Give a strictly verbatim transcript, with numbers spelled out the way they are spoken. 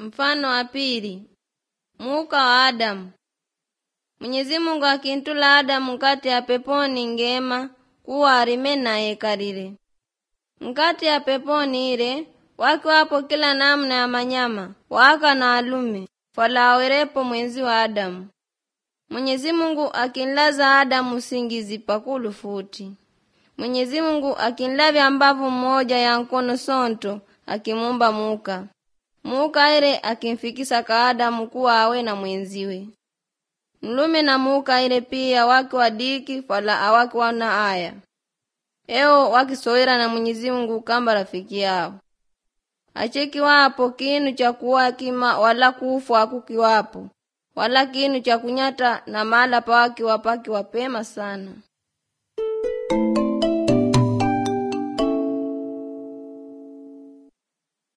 Mfano wa pili. Muka wa Adamu. Mwenyezi Mungu akintula Adamu nkati ya peponi ngema kuwa arime naye kalile. Nkati ya peponi ile waki wapo kila namna ya manyama waka na alume fala awerepo mwenzi wa Adamu. Mwenyezi Mungu akinlaza Adamu usingizi pakulu futi. Mwenyezi Mungu akinlavya mbavu mmoja ya nkono sonto akimumba muka. Muka ile akimfikisa ka Adamu kuwa awe na mwenziwe. Mlume na muka ile pia waki wadiki fala awaki wana aya. Eo wakisowera na Mwenyezi Mungu kamba rafiki yao. Acheki wapo kinu cha kuwa kima wala kufu akuki wapo. Wala kinu cha kunyata na mala pa waki wapaki wapema sana.